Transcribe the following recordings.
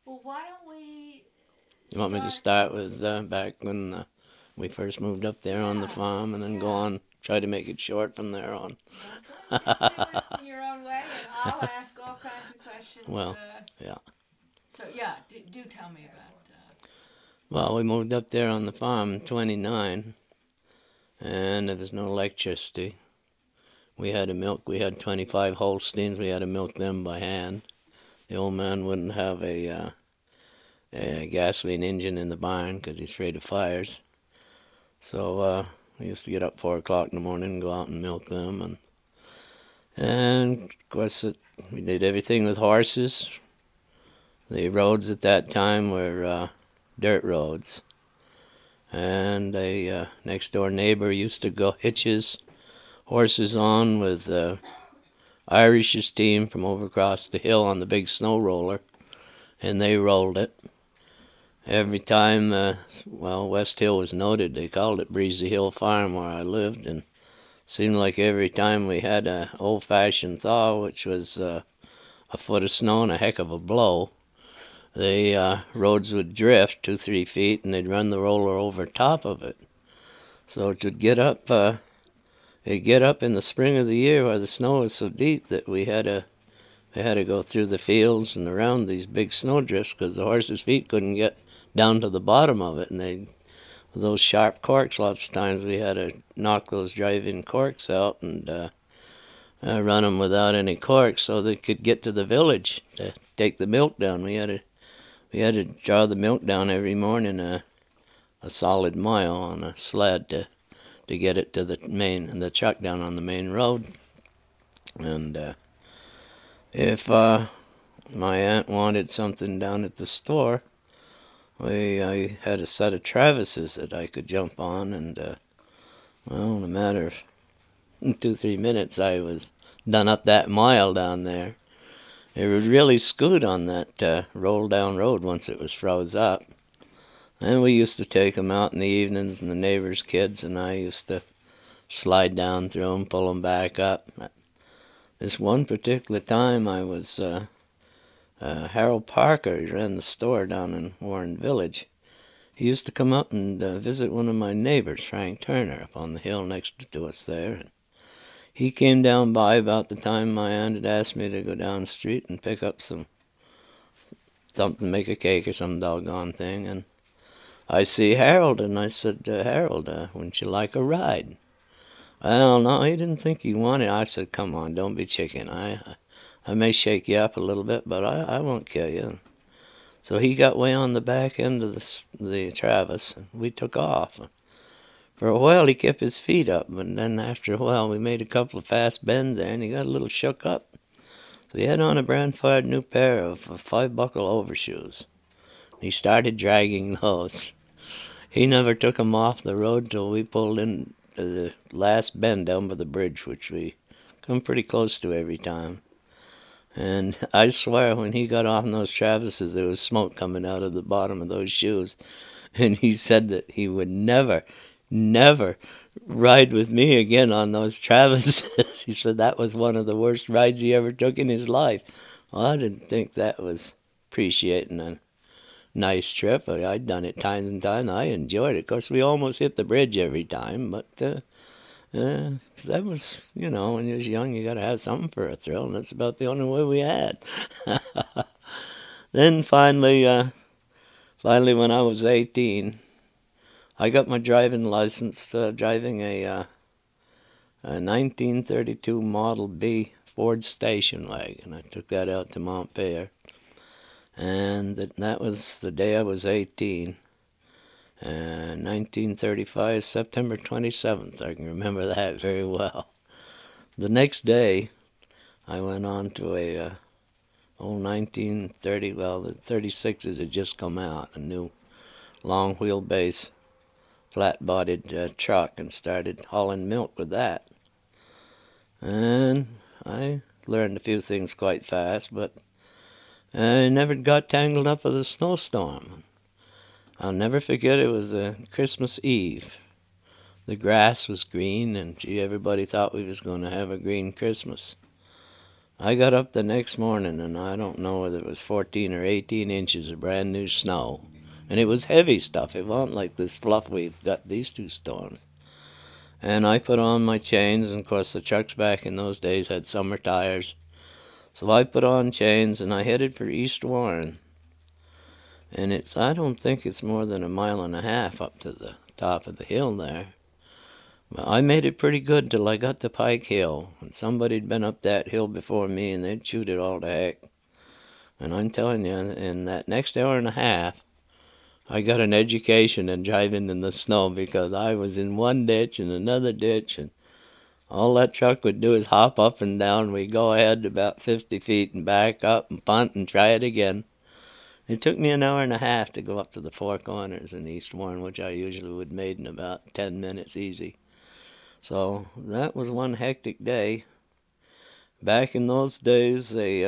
Well, why don't we You want me to start? start with back when we first moved up there on the Yeah, farm and then go yeah. on, try to make it short from there on? Don't try to make it in your own way, and I'll ask all kinds of questions. Well, yeah. So yeah, do tell me about. Well, we moved up there on the farm in 29, and there was no electricity. We had to milk, we had 25 Holsteins, we had to milk them by hand. The old man wouldn't have a gasoline engine in the barn because he's afraid of fires. So we used to get up 4 o'clock in the morning and go out and milk them. And of course, we did everything with horses. The roads at that time were dirt roads. And a next door neighbor used to go hitch his horses on with Irish's team from over across the hill on the big snow roller, and they rolled it. Every time, West Hill was noted, they called it Breezy Hill Farm where I lived, and it seemed like every time we had a old-fashioned thaw, which was a foot of snow and a heck of a blow, the roads would drift 2-3 feet, and they'd run the roller over top of it. So it would get up. It'd get up in the spring of the year where the snow was so deep that we had to go through the fields and around these big snowdrifts because the horses' feet couldn't get down to the bottom of it, and with those sharp corks, lots of times we had to knock those drive-in corks out and run them without any corks so they could get to the village to take the milk down. We had to draw the milk down every morning a solid mile on a sled to get it to the truck down on the main road. And if my aunt wanted something down at the store, I had a set of Travises that I could jump on, and in a matter of 2-3 minutes, I was done up that mile down there. It would really scoot on that roll-down road once it was froze up. And we used to take them out in the evenings, and the neighbors' kids and I used to slide down through them, pull them back up. This one particular time I was Harold Parker, he ran the store down in Warren Village. He used to come up and visit one of my neighbors, Frank Turner, up on the hill next to us there. And he came down by about the time my aunt had asked me to go down the street and pick up something, make a cake or some doggone thing. And I see Harold, and I said, Harold, wouldn't you like a ride? Well, no, he didn't think he wanted. I said, come on, don't be chicken. I may shake you up a little bit, but I won't kill you. So he got way on the back end of the Travis, and we took off. For a while he kept his feet up, but then after a while we made a couple of fast bends there, and he got a little shook up. So he had on a brand-fired new pair of 5-buckle overshoes. He started dragging those. He never took them off the road till we pulled in the last bend down by the bridge, which we come pretty close to every time. And I swear when he got off in those Travises, there was smoke coming out of the bottom of those shoes. And he said that he would never ride with me again on those Travises. He said that was one of the worst rides he ever took in his life. Well, I didn't think that was appreciating a nice trip. I'd done it times and times. I enjoyed it. Of course, we almost hit the bridge every time, but that was, when you're young, you got to have something for a thrill, and that's about the only way we had. Then finally, when I was 18, I got my driving license driving a 1932 Model B Ford station wagon. I took that out to Montpelier, and that was the day I was 18. 1935, September 27th. I can remember that very well. The next day, I went on to a old 1930, the 36s had just come out, a new long wheelbase, flat-bodied truck, and started hauling milk with that. And I learned a few things quite fast, but I never got tangled up with a snowstorm. I'll never forget, it was Christmas Eve. The grass was green, and everybody thought we was going to have a green Christmas. I got up the next morning, and I don't know whether it was 14 or 18 inches of brand new snow. And it was heavy stuff. It wasn't like this fluff we've got these two storms. And I put on my chains, and of course the trucks back in those days had summer tires. So I put on chains, and I headed for East Warren. And I don't think it's more than 1.5 miles up to the top of the hill there. But I made it pretty good till I got to Pike Hill. And somebody'd been up that hill before me, and they'd chewed it all to heck. And I'm telling you, in that next hour and a half, I got an education in driving in the snow, because I was in one ditch and another ditch, and all that truck would do is hop up and down. We'd go ahead about 50 feet and back up and punt and try it again. It took me 1.5 hours to go up to the Four Corners in East Warren, which I usually would have made in about 10 minutes easy. So that was one hectic day. Back in those days, they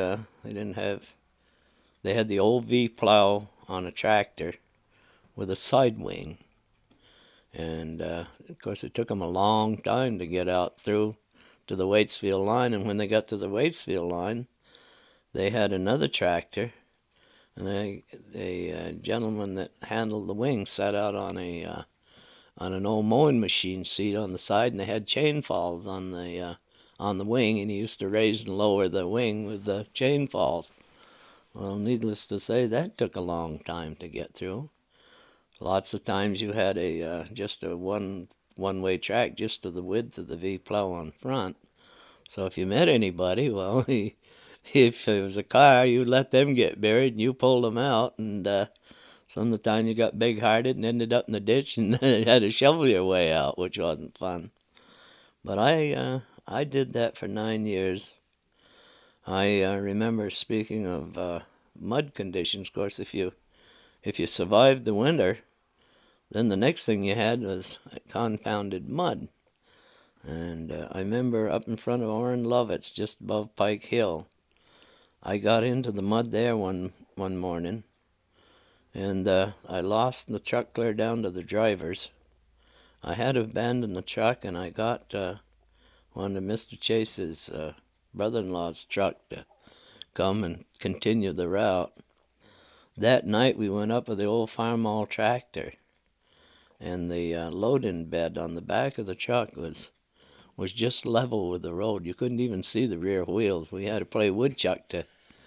had the old V plow on a tractor with a side wing. And, of course, it took them a long time to get out through to the Waitsfield line. And when they got to the Waitsfield line, they had another tractor. And a gentleman that handled the wing sat out on an old mowing machine seat on the side, and they had chain falls on the wing, and he used to raise and lower the wing with the chain falls. Well, needless to say, that took a long time to get through. Lots of times you had just a one-way track just to the width of the V plow on front. So if you met anybody, well, if it was a car, you let them get buried and you pulled them out. And some of the time you got big-hearted and ended up in the ditch and had to shovel your way out, which wasn't fun. But I did that for 9 years. I remember, speaking of mud conditions, of course, if you survived the winter, then the next thing you had was confounded mud. And I remember up in front of Orrin Lovett's, just above Pike Hill, I got into the mud there one morning, and I lost the truck clear down to the drivers. I had to abandon the truck, and I got one of Mr. Chase's brother-in-law's truck to come and continue the route. That night we went up with the old Farmall tractor, and the loading bed on the back of the truck was just level with the road. You couldn't even see the rear wheels. We had to play woodchuck to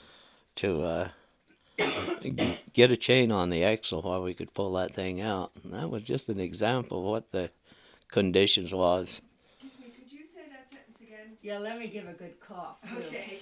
get a chain on the axle while we could pull that thing out. And that was just an example of what the conditions was. Excuse me, could you say that sentence again? Yeah, let me give a good cough, too. Okay.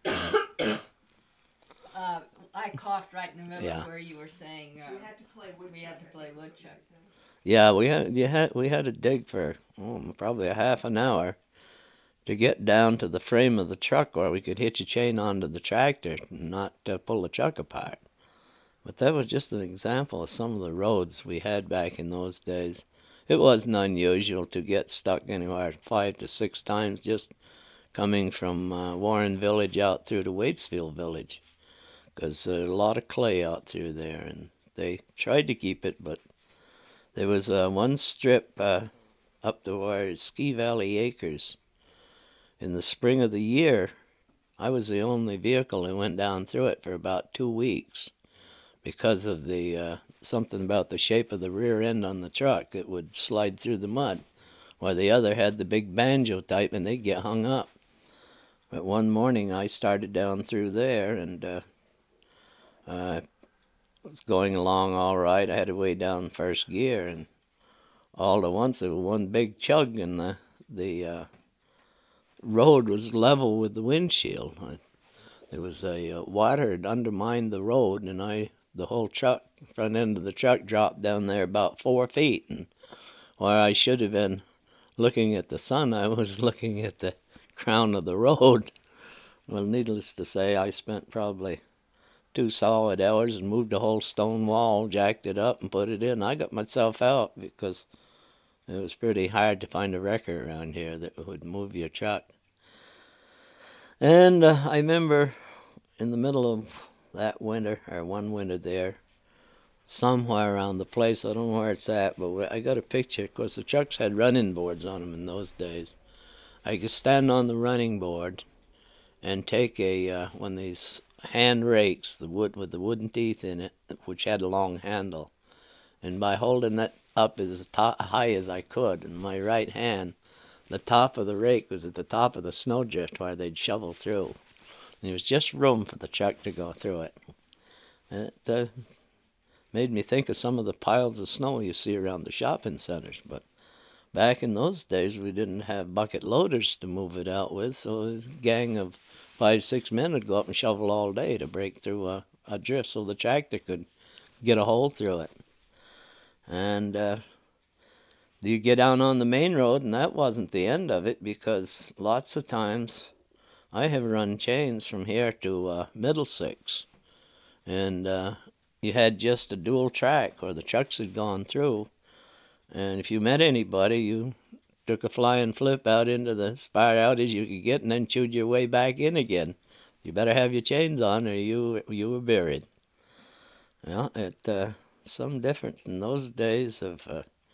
I coughed right in the middle Yeah. of where you were saying We had to play woodchuck. we had to play I think was what woodchuck. you said. Yeah, we had to dig for probably a half an hour to get down to the frame of the truck where we could hitch a chain onto the tractor and not pull the truck apart. But that was just an example of some of the roads we had back in those days. It wasn't unusual to get stuck anywhere 5 to 6 times just coming from Warren Village out through to Waitsfield Village, because there's a lot of clay out through there, and they tried to keep it, but there was one strip up to where Ski Valley Acres. In the spring of the year, I was the only vehicle that went down through it for about 2 weeks because of the something about the shape of the rear end on the truck. It would slide through the mud, while the other had the big banjo type, and they'd get hung up. But one morning I started down through there, and was going along all right. I had to way down first gear, and all at once there was one big chug, and the road was level with the windshield. There was water had undermined the road, and the whole front end of the truck dropped down there about 4 feet, and where I should have been looking at the sun, I was looking at the crown of the road. Well, needless to say, I spent probably 2 solid hours and moved a whole stone wall, jacked it up, and put it in. I got myself out because it was pretty hard to find a wrecker around here that would move your truck. And I remember in the middle of that winter, or one winter there, somewhere around the place, I don't know where it's at, but I got a picture. Of course, the trucks had running boards on them in those days. I could stand on the running board, and take one of these hand rakes, the wood with the wooden teeth in it, which had a long handle, and by holding that up as high as I could in my right hand, the top of the rake was at the top of the snowdrift where they'd shovel through. And there was just room for the truck to go through it. And it made me think of some of the piles of snow you see around the shopping centers. But back in those days, we didn't have bucket loaders to move it out with, so a gang of 5, 6 men would go up and shovel all day to break through a drift so the tractor could get a hole through it. And you get down on the main road, and that wasn't the end of it, because lots of times I have run chains from here to Middlesex, and you had just a dual track where the trucks had gone through, and if you met anybody, you took a flying flip out into as far out as you could get, and then chewed your way back in again. You better have your chains on, or you were buried. Well, some difference in those days of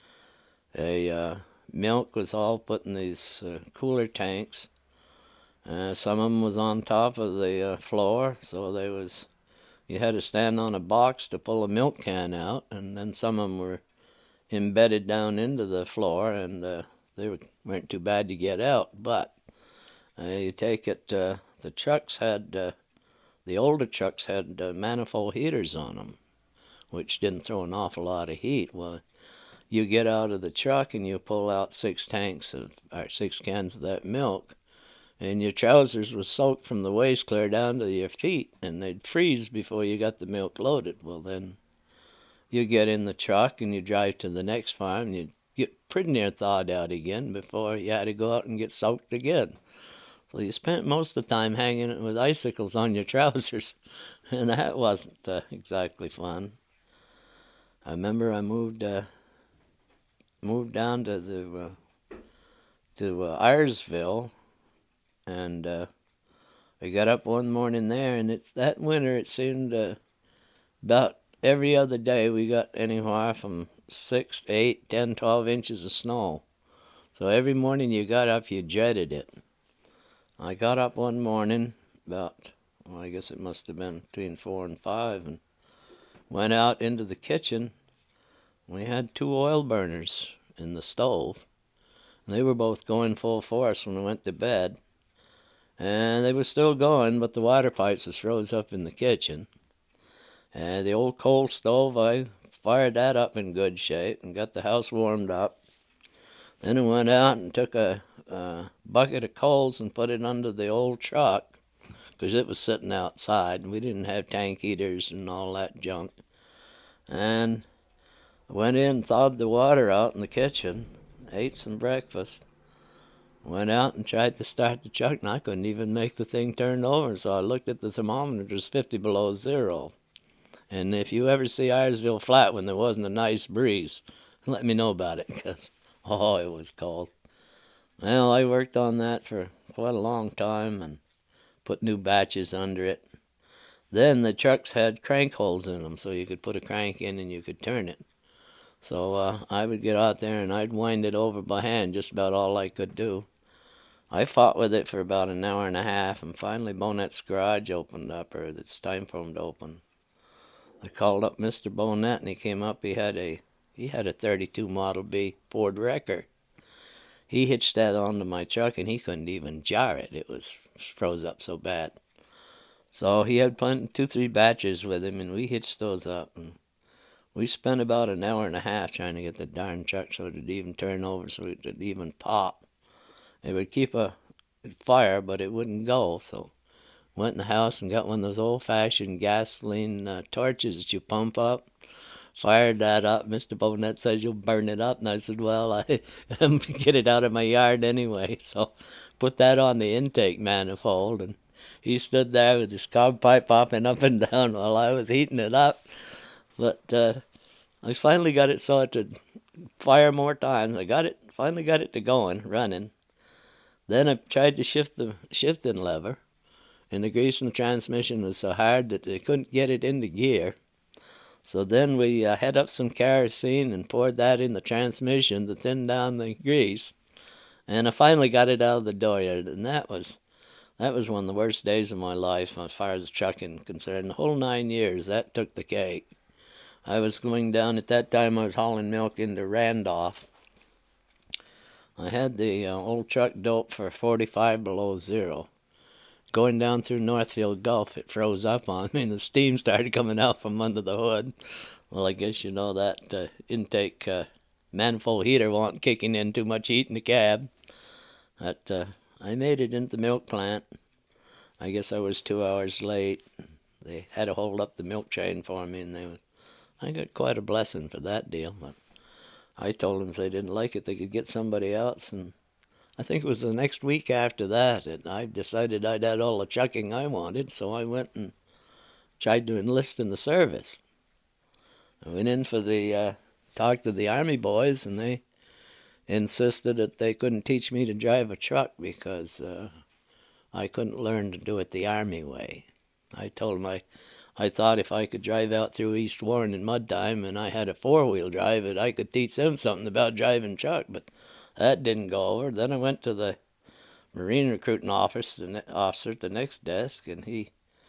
milk was all put in these cooler tanks. Some of them was on top of the floor, so you had to stand on a box to pull a milk can out, and then some of them were embedded down into the floor, and they weren't too bad to get out. But you take it, the older trucks had manifold heaters on them, which didn't throw an awful lot of heat. Well, you get out of the truck and you pull out 6 cans of that milk, and your trousers was soaked from the waist clear down to your feet, and they'd freeze before you got the milk loaded. Well, then you get in the truck and you drive to the next farm, and you get pretty near thawed out again before you had to go out and get soaked again. So you spent most of the time hanging with icicles on your trousers, and that wasn't exactly fun. I remember I moved down to Iresville, and I got up one morning there, and that winter it seemed about every other day we got anywhere from 6 to 8, 10, 12 inches of snow. So every morning you got up, you dreaded it. I got up one morning about, I guess it must have been between 4 and 5, and went out into the kitchen. We had 2 oil burners in the stove. They were both going full force when we went to bed. And they were still going, but the water pipes was froze up in the kitchen. And the old coal stove, I fired that up in good shape and got the house warmed up. Then I went out and took a bucket of coals and put it under the old truck, because it was sitting outside, and we didn't have tank heaters and all that junk. And I went in, thawed the water out in the kitchen, ate some breakfast, went out and tried to start the truck, and I couldn't even make the thing turn over. So I looked at the thermometer, it was 50 below zero. And if you ever see Iresville flat when there wasn't a nice breeze, let me know about it, because, it was cold. Well, I worked on that for quite a long time and put new batches under it. Then the trucks had crank holes in them, so you could put a crank in and you could turn it. So I would get out there and I'd wind it over by hand, just about all I could do. I fought with it for about an hour and a half, and finally Bonet's garage opened up, or it's time for him to open. I called up Mr. Bonet, and he came up. He had a 32 Model B Ford Wrecker. He hitched that onto my truck, and he couldn't even jar it. It was froze up so bad. So he had 2-3 batches with him, and we hitched those up. And we spent about an hour and a half trying to get the darn truck so it would even turn over, so it would even pop. It would keep a fire, but it wouldn't go. So went in the house and got one of those old-fashioned gasoline torches that you pump up. Fired that up. Mr. Bonet says, "You'll burn it up." And I said, "Well, I get it out of my yard anyway." So put that on the intake manifold, and he stood there with his cob pipe popping up and down while I was heating it up. But I finally got it so it could fire more times. Finally got it to going, running. Then I tried to shift the shifting lever, and the grease in the transmission was so hard that they couldn't get it into gear. So then we had up some kerosene and poured that in the transmission to thin down the grease. And I finally got it out of the dooryard, and that was That was one of the worst days of my life as far as trucking concerned. The whole 9 years, that took the cake. I was going down, at that time I was hauling milk into Randolph. I had the old truck doped for 45 below zero. Going down through Northfield Gulf, it froze up on me and the steam started coming out from under the hood. Well, I guess you know that intake manifold heater wasn't kicking in too much heat in the cab. But I made it into the milk plant. I guess I was 2 hours late. They had to hold up the milk train for me, and I got quite a blessing for that deal. But I told them if they didn't like it, they could get somebody else. And I think it was the next week after that, and I decided I'd had all the trucking I wanted, so I went and tried to enlist in the service. I went in for the talk to the Army boys, and they insisted that they couldn't teach me to drive a truck because I couldn't learn to do it the Army way. I told them I thought if I could drive out through East Warren in mud time and I had a four-wheel drive, that I could teach them something about driving truck, but that didn't go over. Then I went to the Marine recruiting officer at the next desk, and he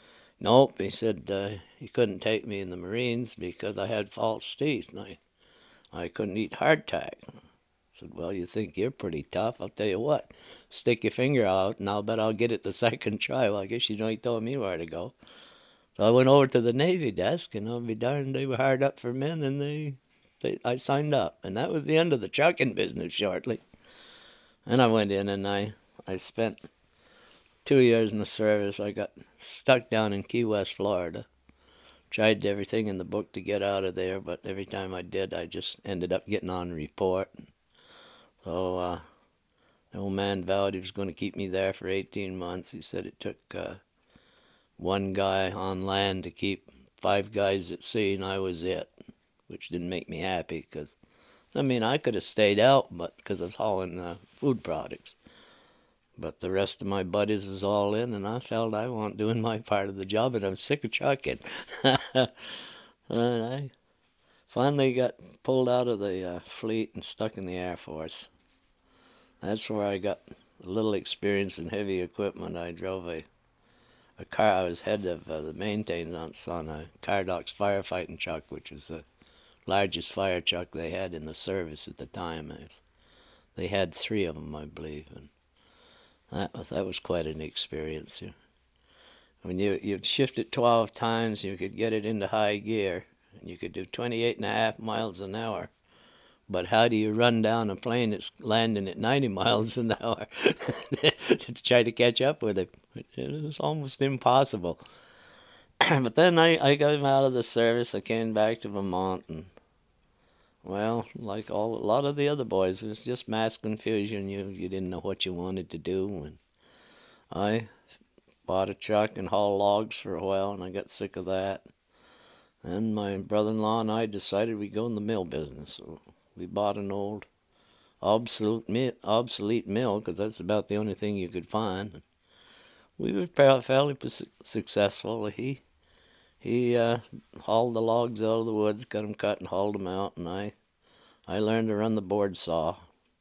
said he couldn't take me in the Marines because I had false teeth, and I couldn't eat hardtack. I said, well, you think you're pretty tough. I'll tell you what, stick your finger out, and I'll bet I'll get it the second try. Well, I guess he told me where to go. So I went over to the Navy desk, and I'll be darned, they were hard up for men, and I signed up. And that was the end of the trucking business shortly. And I went in, and I spent 2 years in the service. I got stuck down in Key West, Florida. Tried everything in the book to get out of there, but every time I did, I just ended up getting on report. So the old man vowed he was going to keep me there for 18 months. He said it took one guy on land to keep 5 guys at sea, and I was it, which didn't make me happy because, I could have stayed out, but because I was hauling food products. But the rest of my buddies was all in, and I felt I wasn't doing my part of the job, and I'm sick of trucking. And I finally got pulled out of the fleet and stuck in the Air Force. That's where I got a little experience in heavy equipment. I drove a car. I was head of the maintenance on a Cardox firefighting truck, which was the largest fire truck they had in the service at the time. They had 3 of them, I believe, and that was quite an experience. When you'd shift it 12 times, you could get it into high gear, and you could do 28.5 miles an hour. But how do you run down a plane that's landing at 90 miles an hour to try to catch up with it? It was almost impossible. But then I got out of the service. I came back to Vermont, and, well, like a lot of the other boys, it was just mass confusion. You didn't know what you wanted to do. And I bought a truck and hauled logs for a while, and I got sick of that. Then my brother-in-law and I decided we'd go in the mill business. So we bought an old obsolete mill, because that's about the only thing you could find. We were fairly successful. He hauled the logs out of the woods, got them cut and hauled them out, and I learned to run the board saw.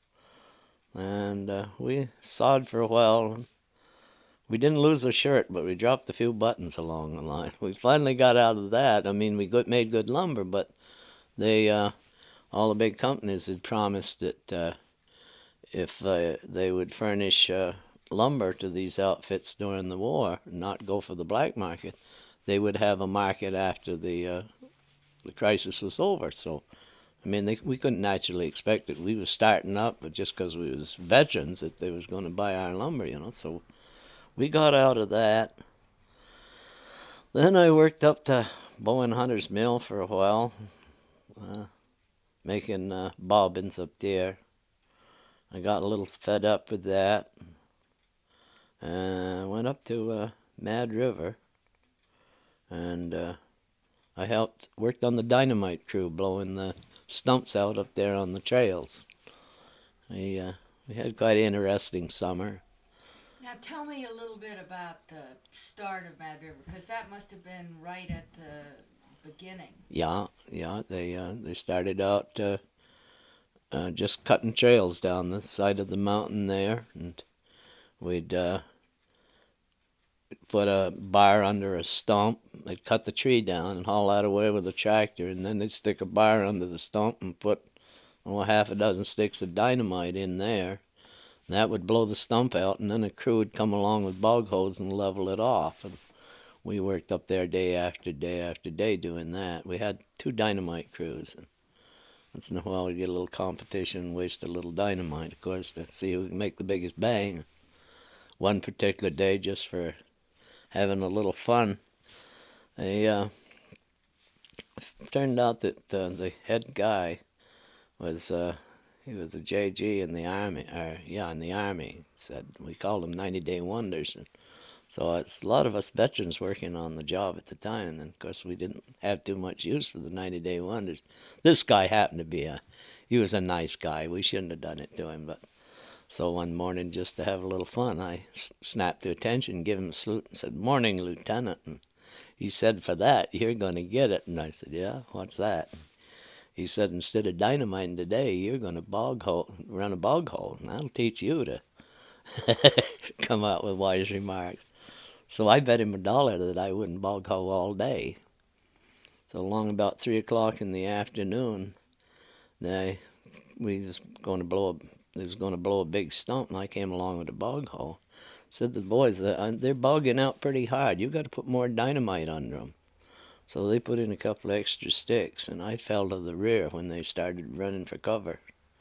And we sawed for a while. We didn't lose a shirt, but we dropped a few buttons along the line. We finally got out of that. We made good lumber, but all the big companies had promised that if they would furnish lumber to these outfits during the war, and not go for the black market, they would have a market after the crisis was over. So, we couldn't naturally expect it. We was starting up, but just because we was veterans, that they was going to buy our lumber, So we got out of that. Then I worked up to Bowen Hunter's Mill for a while, making bobbins up there. I got a little fed up with that. Went up to Mad River, and I worked on the dynamite crew, blowing the stumps out up there on the trails. We had quite an interesting summer. Now tell me a little bit about the start of Mad River, because that must have been right at the beginning. Yeah. They started out just cutting trails down the side of the mountain there, and we'd put a bar under a stump. They'd cut the tree down and haul that away with a tractor, and then they'd stick a bar under the stump and put half a dozen sticks of dynamite in there. And that would blow the stump out, and then a crew would come along with bog hose and level it off. And we worked up there day after day after day doing that. We had 2 dynamite crews. And once in a while we'd get a little competition, waste a little dynamite, of course, to see who can make the biggest bang. One particular day, just for having a little fun, turned out that the head guy was he was a JG in the army, in the army. Said we called them 90-day wonders, and so it's a lot of us veterans working on the job at the time. And of course we didn't have too much use for the 90-day wonders. This guy happened to be he was a nice guy. We shouldn't have done it to him, but so one morning, just to have a little fun, I snapped to attention, gave him a salute, and said, "Morning, Lieutenant." And he said, "For that, you're going to get it." And I said, "Yeah, what's that?" He said, "Instead of dynamiting today, you're going to run a bog hole, and I'll teach you to come out with wise remarks." So I bet him $1 that I wouldn't bog hole all day. So along about 3 o'clock in the afternoon, we was going to blow a big stump, and I came along with a bog hole. Said to the boys, "They're bogging out pretty hard. You got to put more dynamite under them." So they put in a couple of extra sticks, and I fell to the rear when they started running for cover.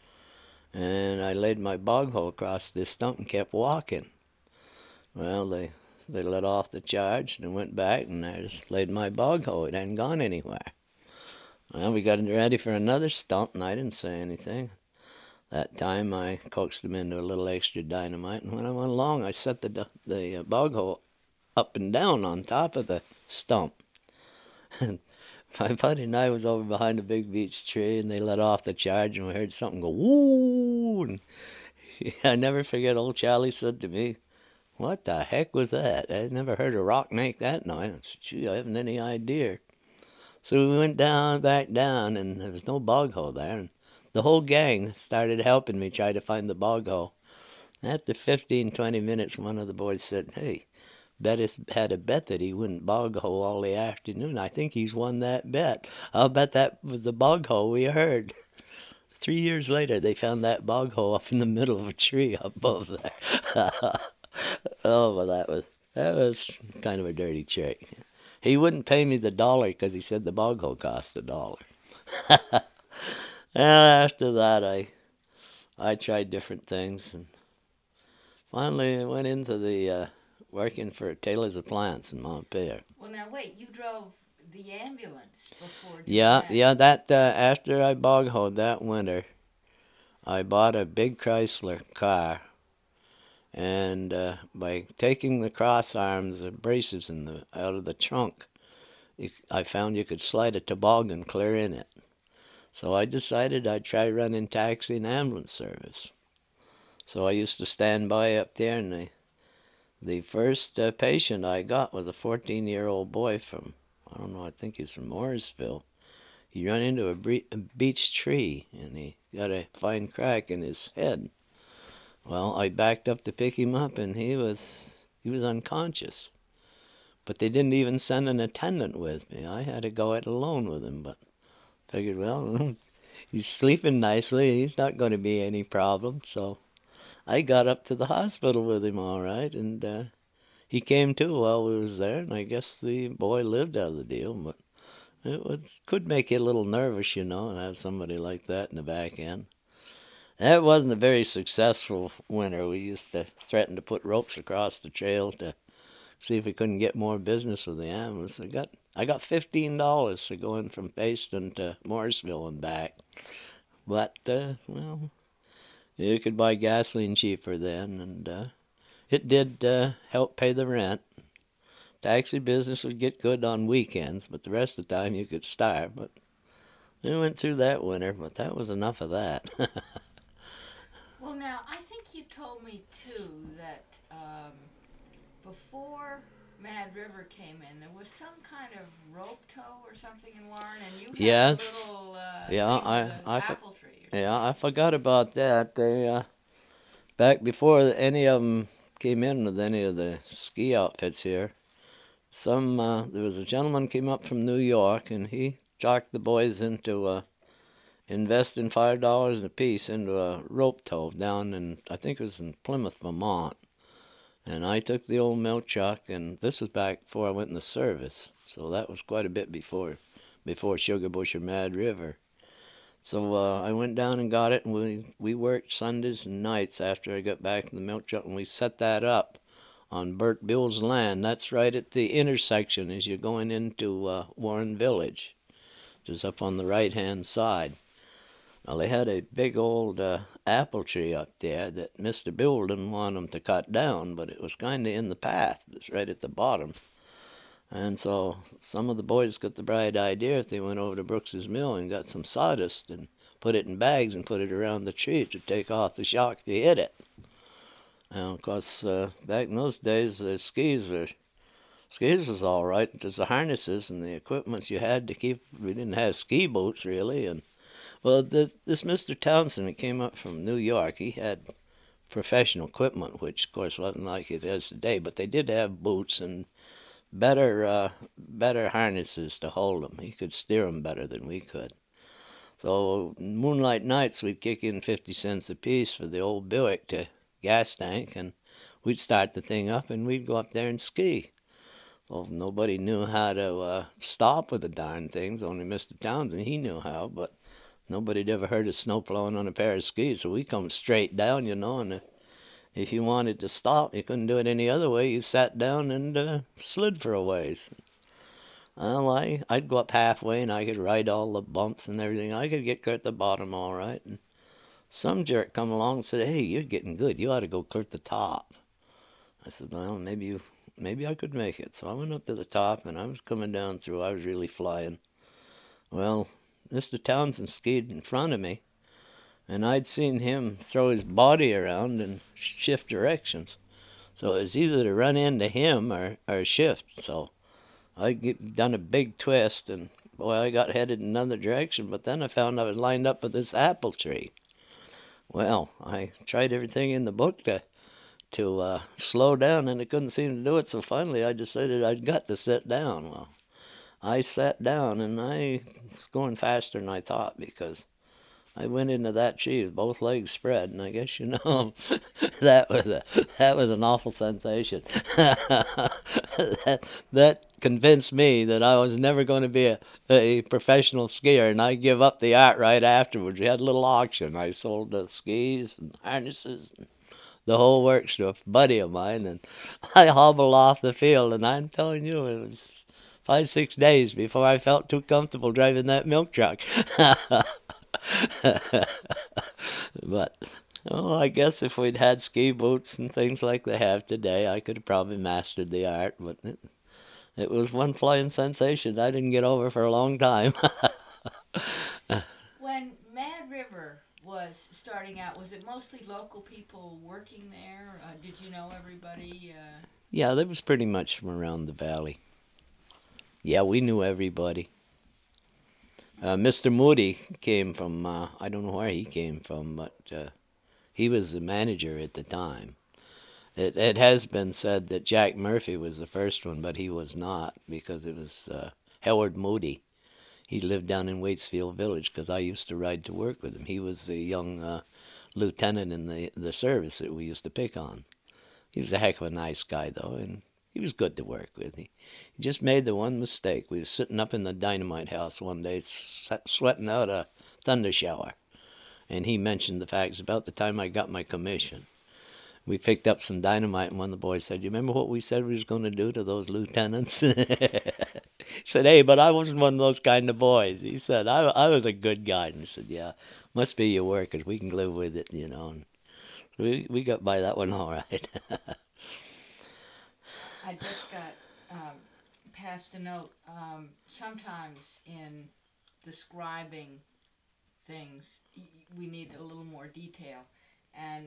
And I laid my bog hole across this stump and kept walking. Well, they let off the charge and went back, and I just laid my bog hole. It hadn't gone anywhere. Well, we got ready for another stump, and I didn't say anything. That time I coaxed them into a little extra dynamite, and when I went along, I set the bog hole up and down on top of the stump. And my buddy and I was over behind a big beech tree, and they let off the charge, and we heard something go, "Woo!" And I never forget old Charlie said to me, "What the heck was that? I never heard a rock make that noise." I said, "Gee, I haven't any idea." So we went back down, and there was no bog hole there, and the whole gang started helping me try to find the bog hole. After 15, 20 minutes, one of the boys said, "Hey, Bettis had a bet that he wouldn't bog hole all the afternoon. I think he's won that bet. I'll bet that was the bog hole we heard." 3 years later, they found that bog hole up in the middle of a tree above there. Oh, well, that was kind of a dirty trick. He wouldn't pay me the $1 because he said the bog hole cost $1. Well, after that, I tried different things, and finally I went into the working for Taylor's Appliance in Montpelier. Well, now wait, you drove the ambulance before doing Yeah, that after I bog holed that winter, I bought a big Chrysler car, and by taking the cross arms, the braces out of the trunk, I found you could slide a toboggan clear in it. So I decided I'd try running taxi and ambulance service. So I used to stand by up there, and the first patient I got was a 14-year-old boy from, I don't know, I think he's from Morrisville. He ran into a beech tree, and he got a fine crack in his head. Well, I backed up to pick him up, and he was unconscious. But they didn't even send an attendant with me. I had to go it alone with him, but figured, well, he's sleeping nicely. He's not going to be any problem. So I got up to the hospital with him all right, and he came to while we was there, and I guess the boy lived out of the deal, but could make you a little nervous, and have somebody like that in the back end. That wasn't a very successful winter. We used to threaten to put ropes across the trail to see if we couldn't get more business with the ambulance. I got $15 to go in from Payson to Morrisville and back. But, well, you could buy gasoline cheaper then, and it did help pay the rent. Taxi business would get good on weekends, but the rest of the time you could starve. But we went through that winter, but that was enough of that. Well, now, I think you told me, too, that before Mad River came in, there was some kind of rope tow or something in Warren, and you had Yes. a little apple tree. Yeah, I forgot about that. They back before any of them came in with any of the ski outfits here. There was a gentleman came up from New York, and he talked the boys into investing $5 apiece into a rope tow down in, I think it was in Plymouth, Vermont. And I took the old milk truck, and this was back before I went in the service, so that was quite a bit before Sugarbush or Mad River. So I went down and got it, and we worked Sundays and nights after I got back in the milk truck, and we set that up on Bert Bill's land. That's right at the intersection as you're going into Warren Village, which is up on the right-hand side. Well, they had a big old apple tree up there that Mr. Bill didn't want them to cut down, but it was kind of in the path. It was right at the bottom. And so some of the boys got the bright idea if they went over to Brooks's Mill and got some sawdust and put it in bags and put it around the tree to take off the shock if you hit it. And of course, back in those days, the skis was all right. Just the harnesses and the equipment you had to keep. We didn't have ski boots really. And well, this Mr. Townsend that came up from New York, he had professional equipment, which of course wasn't like it is today. But they did have boots and better harnesses to hold them. He could steer them better than we could. So moonlight nights, we'd kick in 50 cents apiece for the old Buick to gas tank, and we'd start the thing up, and we'd go up there and ski. Well, nobody knew how to stop with the darn things. Only Mr. Townsend, he knew how, but nobody'd ever heard of snow plowing on a pair of skis. So we come straight down, and if you wanted to stop, you couldn't do it any other way. You sat down and slid for a ways. Well, I'd go up halfway, and I could ride all the bumps and everything. I could get clear at the bottom all right. And some jerk come along and said, "Hey, you're getting good. You ought to go clear at the top." I said, "Well, maybe I could make it." So I went up to the top, and I was coming down through. I was really flying. Well, Mr. Townsend skied in front of me, and I'd seen him throw his body around and shift directions. So it was either to run into him or shift. So I done a big twist, and boy, I got headed in another direction. But then I found I was lined up with this apple tree. Well, I tried everything in the book to slow down, and I couldn't seem to do it. So finally, I decided I'd got to sit down. Well, I sat down, and I was going faster than I thought because I went into that tree with both legs spread, and I guess that was an awful sensation. that convinced me that I was never going to be a professional skier, and I give up the art right afterwards. We had a little auction. I sold the skis and harnesses and the whole works to a buddy of mine, and I hobbled off the field, and I'm telling you, it was 5-6 days before I felt too comfortable driving that milk truck. But I guess if we'd had ski boots and things like they have today, I could have probably mastered the art. But it was one flying sensation I didn't get over for a long time. When Mad River was starting out, was it mostly local people working there? Did you know everybody? Yeah, that was pretty much from around the valley. Yeah, we knew everybody. Mr. Moody came from, I don't know where he came from, but he was the manager at the time. It has been said that Jack Murphy was the first one, but he was not, because it was Howard Moody. He lived down in Waitsfield Village, because I used to ride to work with him. He was a young lieutenant in the service that we used to pick on. He was a heck of a nice guy, though, and he was good to work with. He just made the one mistake. We were sitting up in the dynamite house one day, sweating out a thunder shower. And he mentioned the fact it's about the time I got my commission. We picked up some dynamite, and one of the boys said, "You remember what we said we was going to do to those lieutenants?" He said, "Hey, but I wasn't one of those kind of boys." He said, I was a good guy. And he said, "Yeah, must be your work, 'cause we can live with it, you know." And we got by that one all right. I just got passed a note. Sometimes in describing things, we need a little more detail, and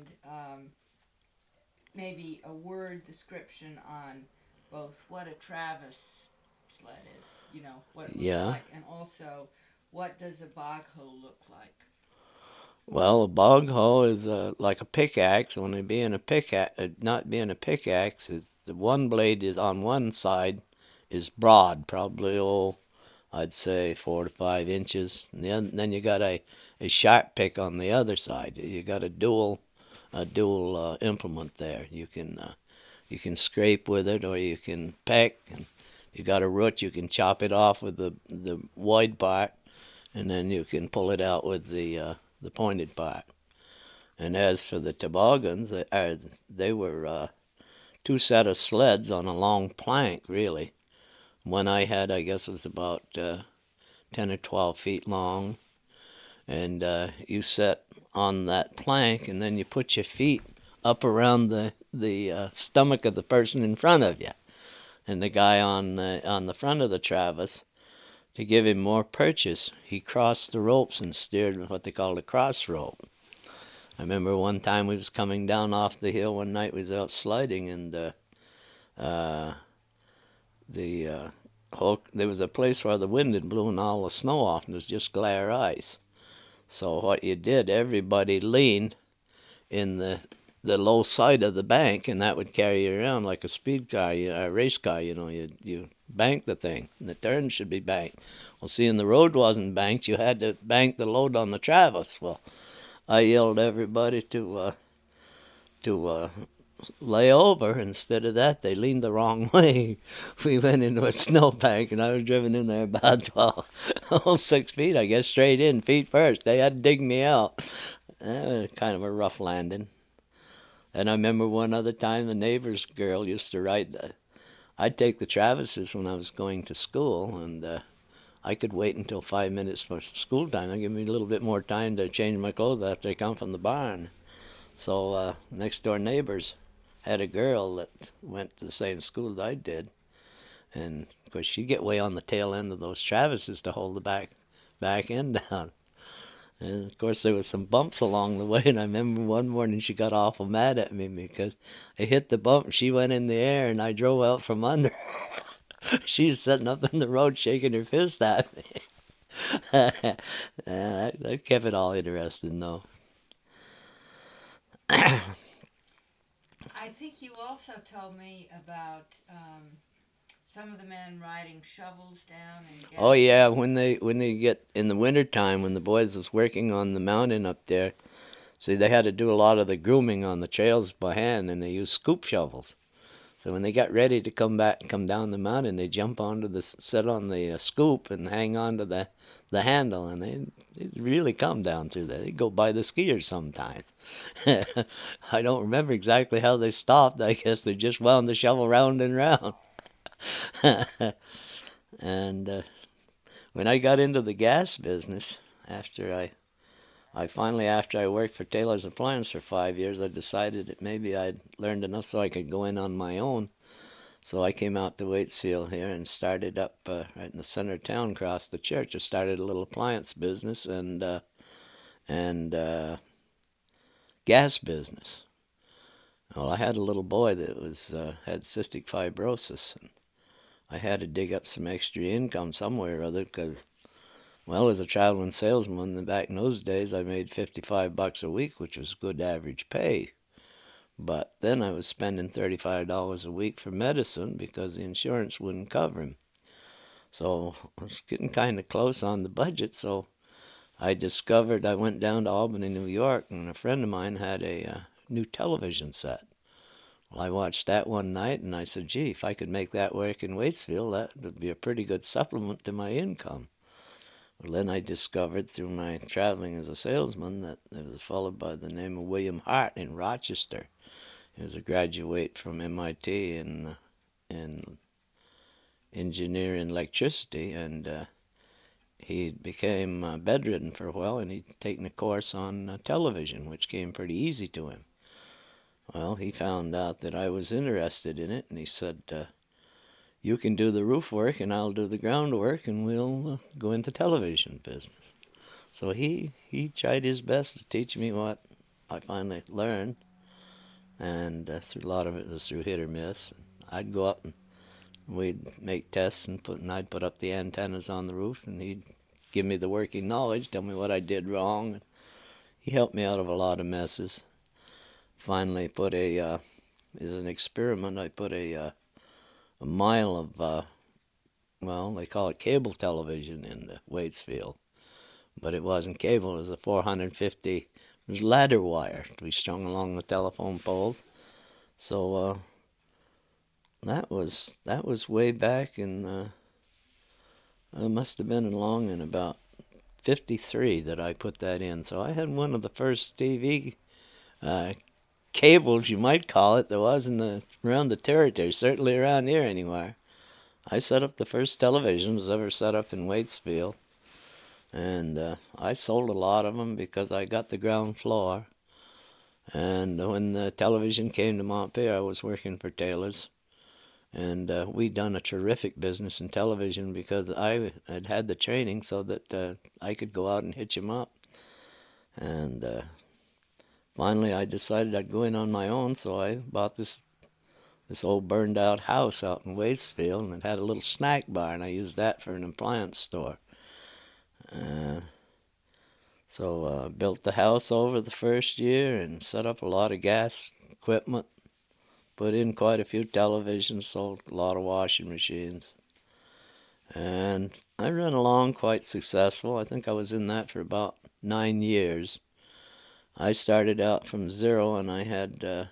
maybe a word description on both what a Travis sled is, what it looks like, and also what does a bog hole look like. Well, a bog hoe is like a pickaxe. Only being a pickaxe, not being a pickaxe, is the one blade is on one side is broad, probably I'd say 4 to 5 inches. And then you got a sharp pick on the other side. You got a dual implement there. You can scrape with it, or you can peck. And you got a root, you can chop it off with the wide part, and then you can pull it out with the pointed part. And as for the toboggans, they were two set of sleds on a long plank, really. One I had, I guess, was about 10 or 12 feet long, and you sat on that plank, and then you put your feet up around the stomach of the person in front of you, and the guy on the front of the Travis, to give him more purchase, he crossed the ropes and steered with what they called a cross rope. I remember one time we was coming down off the hill one night. We was out sliding, and there was a place where the wind had blown all the snow off, and it was just glare ice. So what you did, everybody leaned in the low side of the bank, and that would carry you around like a speed car, a race car. You bank the thing, and the turn should be banked. Well, seeing the road wasn't banked, you had to bank the load on the Travis. Well, I yelled everybody to lay over. Instead of that, they leaned the wrong way. We went into a snowbank, and I was driven in there about 6 feet, I guess, straight in, feet first. They had to dig me out. Was kind of a rough landing. And I remember one other time, the neighbor's girl used to ride. I'd take the Travises when I was going to school, and I could wait until 5 minutes for school time. That gave me a little bit more time to change my clothes after I come from the barn. So next door neighbors had a girl that went to the same school that I did, and of course she'd get way on the tail end of those Travises to hold the back end down. And of course there was some bumps along the way, and I remember one morning she got awful mad at me because I hit the bump and she went in the air and I drove out from under. She was sitting up in the road shaking her fist at me. That kept it all interesting, though. I think you also told me about some of the men riding shovels down and Oh yeah, when they get in the wintertime, when the boys was working on the mountain up there, see, they had to do a lot of the grooming on the trails by hand, and they used scoop shovels. So when they got ready to come down the mountain, they jump sit on the scoop and hang on to the handle, and they'd really come down through there. They'd go by the skiers sometimes. I don't remember exactly how they stopped. I guess they just wound the shovel round and round. And when I got into the gas business, after I worked for Taylor's Appliance for 5 years, I decided that maybe I'd learned enough so I could go in on my own. So I came out to Waitsfield here and started up right in the center of town across the church. I started a little appliance business and gas business. Well, I had a little boy that had cystic fibrosis, and I had to dig up some extra income somewhere or other because, well, as a traveling salesman back in those days, I made $55 a week, which was good average pay. But then I was spending $35 a week for medicine because the insurance wouldn't cover him. So I was getting kind of close on the budget, so I went down to Albany, New York, and a friend of mine had a new television set. Well, I watched that one night, and I said, gee, if I could make that work in Waitsfield, that would be a pretty good supplement to my income. Well, then I discovered through my traveling as a salesman that there was a fellow by the name of William Hart in Rochester. He was a graduate from MIT in engineering electricity, and he became bedridden for a while, and he'd taken a course on television, which came pretty easy to him. Well, he found out that I was interested in it, and he said, you can do the roof work, and I'll do the groundwork, and we'll go into television business. So he tried his best to teach me what I finally learned, and through a lot of it was through hit or miss. I'd go up and we'd make tests and I'd put up the antennas on the roof, and he'd give me the working knowledge, tell me what I did wrong. he helped me out of a lot of messes. Finally put as an experiment, I put a mile of, well, they call it cable television in the Waitsfield. But it wasn't cable, it was a 450, it was ladder wire to be strung along the telephone poles. So that was way back in, it must have been along in about 53 that I put that in. So I had one of the first TV cables, you might call it, there was around the territory, certainly around here anywhere. I set up the first television was ever set up in Waitsfield. And I sold a lot of them because I got the ground floor. And when the television came to Montpelier, I was working for Taylor's. And we done a terrific business in television because I had the training so that I could go out and hitch them up. And finally I decided I'd go in on my own, so I bought this old burned out house out in Waitsfield, and it had a little snack bar, and I used that for an appliance store. So built the house over the first year and set up a lot of gas equipment, put in quite a few televisions, sold a lot of washing machines. And I ran along quite successful. I think I was in that for about 9 years. I started out from zero, and I had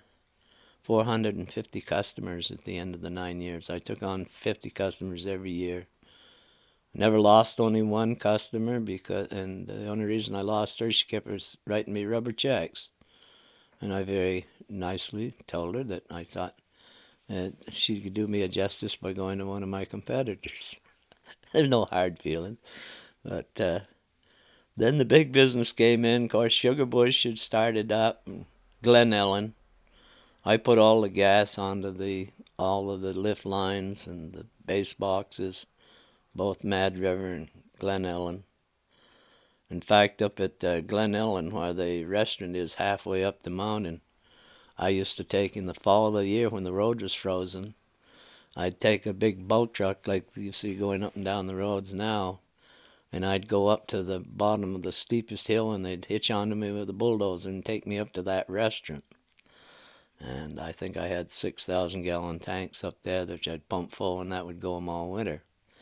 450 customers at the end of the 9 years. I took on 50 customers every year. Never lost only one customer, and the only reason I lost her, she kept writing me rubber checks. And I very nicely told her that I thought she could do me a justice by going to one of my competitors. There's no hard feeling. But then the big business came in. Of course, Sugar Bush had started up, and Glen Ellen. I put all the gas onto all of the lift lines and the base boxes, both Mad River and Glen Ellen. In fact, up at Glen Ellen, where the restaurant is halfway up the mountain, I used to take in the fall of the year when the road was frozen, I'd take a big boat truck like you see going up and down the roads now, and I'd go up to the bottom of the steepest hill, and they'd hitch onto me with a bulldozer and take me up to that restaurant. And I think I had 6,000-gallon tanks up there that I'd pump full, and that would go them all winter.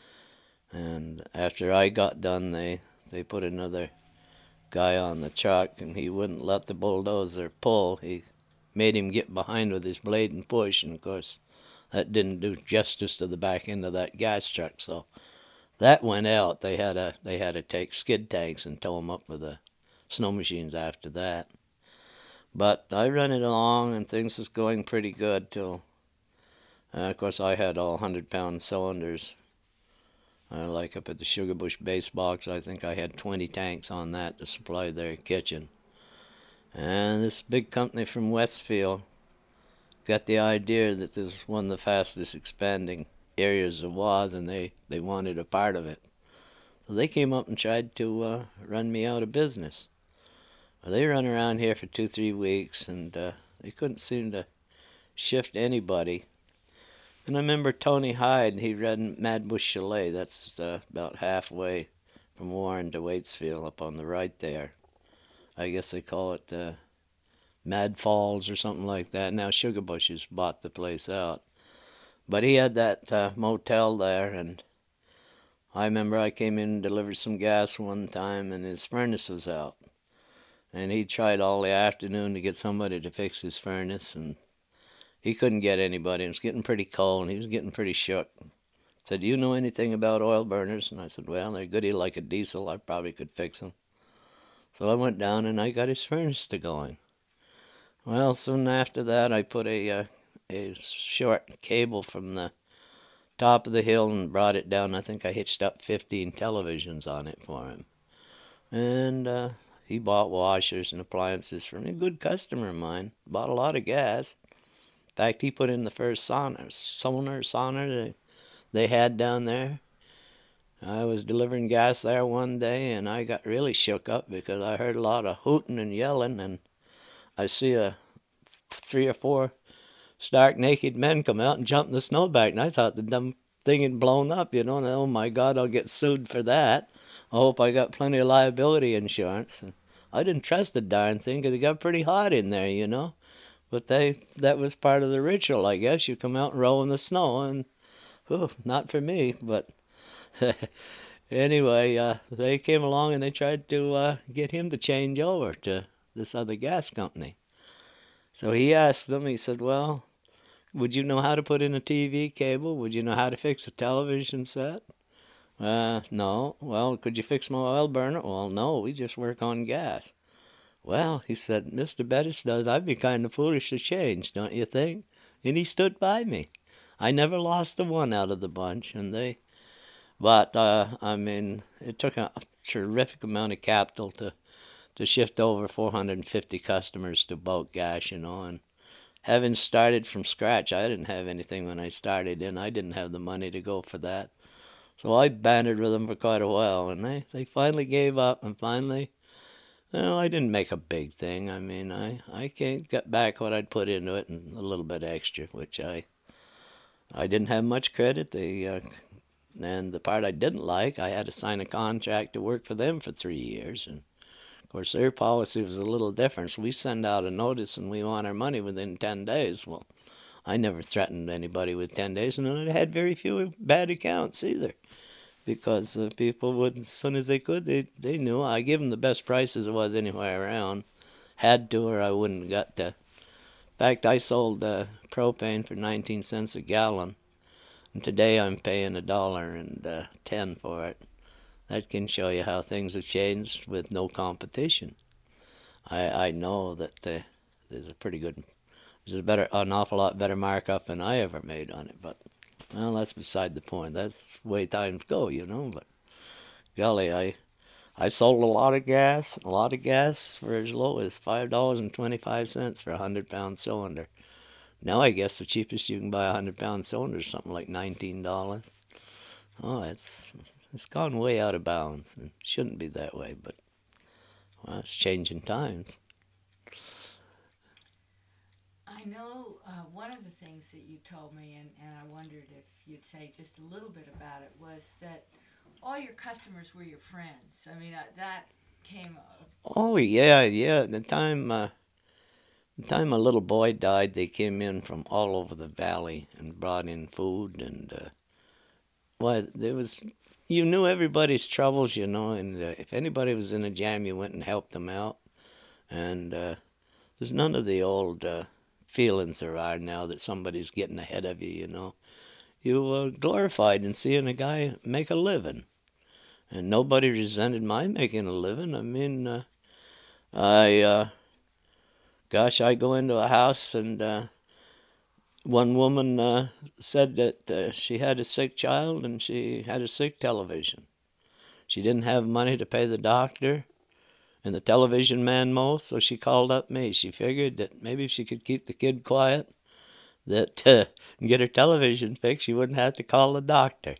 And after I got done, they put another guy on the truck, and he wouldn't let the bulldozer pull. He made him get behind with his blade and push, and of course that didn't do justice to the back end of that gas truck. So that went out. They had to take skid tanks and tow them up with the snow machines after that. But I run it along, and things was going pretty good till, of course, I had all 100-pound cylinders. Like up at the Sugar Bush base box, I think I had 20 tanks on that to supply their kitchen. And this big company from Westfield got the idea that this was one of the fastest expanding areas of was, and they wanted a part of it. So they came up and tried to run me out of business. Well, they run around here for 2-3 weeks, and they couldn't seem to shift anybody. And I remember Tony Hyde, he ran Mad Bush Chalet. That's about halfway from Warren to Waitsfield, up on the right there. I guess they call it Mad Falls or something like that. Now Sugar Bush has bought the place out. But he had that motel there, and I remember I came in and delivered some gas one time, and his furnace was out. And he tried all the afternoon to get somebody to fix his furnace, and he couldn't get anybody. It was getting pretty cold, and he was getting pretty shook. Said, "Do you know anything about oil burners?" And I said, "Well, they're good like a diesel. I probably could fix them." So I went down, and I got his furnace to going. Well, soon after that, I put a short cable from the top of the hill and brought it down. I think I hitched up 15 televisions on it for him. And he bought washers and appliances from me. A good customer of mine. Bought a lot of gas. In fact, he put in the first sauna they had down there. I was delivering gas there one day, and I got really shook up because I heard a lot of hooting and yelling, and I see 3 or 4 stark naked men come out and jump in the snowbank, and I thought the dumb thing had blown up, and oh my God, I'll get sued for that. I hope I got plenty of liability insurance. And I didn't trust the darn thing because it got pretty hot in there, you know. But that was part of the ritual, I guess. You come out and roll in the snow, and not for me. But anyway, they came along and they tried to get him to change over to this other gas company. So he asked them, he said, well, would you know how to put in a TV cable? Would you know how to fix a television set? No. Well, could you fix my oil burner? Well, no, we just work on gas. Well, he said, Mr. Bettis does. I'd be kind of foolish to change, don't you think? And he stood by me. I never lost the one out of the bunch, but I mean, it took a terrific amount of capital to shift over 450 customers to bulk gas, you know, and having started from scratch, I didn't have anything when I started in. I didn't have the money to go for that. So I bantered with them for quite a while, and they finally gave up, and finally, well, I didn't make a big thing. I mean, I can't get back what I'd put into it and a little bit extra, which I didn't have much credit. And the part I didn't like, I had to sign a contract to work for them for 3 years, and of course, their policy was a little different. So we send out a notice and we want our money within 10 days. Well, I never threatened anybody with 10 days, and I had very few bad accounts either. Because people would, as soon as they could, they knew. I give them the best prices there was anywhere around. Had to, or I wouldn't have got to. In fact, I sold propane for 19 cents a gallon. And today I'm paying $1.10 for it. That can show you how things have changed with no competition. I know that there's an awful lot better markup than I ever made on it, but well, that's beside the point. That's the way times go, you know. But golly, I sold a lot of gas for as low as $5.25 for a 100-pound cylinder. Now I guess the cheapest you can buy a 100-pound cylinder is something like $19. Oh, it's gone way out of bounds. It shouldn't be that way, but well, it's changing times. I know one of the things that you told me, and I wondered if you'd say just a little bit about it, was that all your customers were your friends. I mean, that came up. Oh, yeah. The time a little boy died, they came in from all over the valley and brought in food, and you knew everybody's troubles, you know, and if anybody was in a jam, you went and helped them out. And there's none of the old feelings there are now that somebody's getting ahead of you, you know. You were glorified in seeing a guy make a living. And nobody resented my making a living. I mean, I go into a house and one woman said that she had a sick child and she had a sick television. She didn't have money to pay the doctor and the television man most, so she called up me. She figured that maybe if she could keep the kid quiet, that and get her television fixed, she wouldn't have to call the doctor.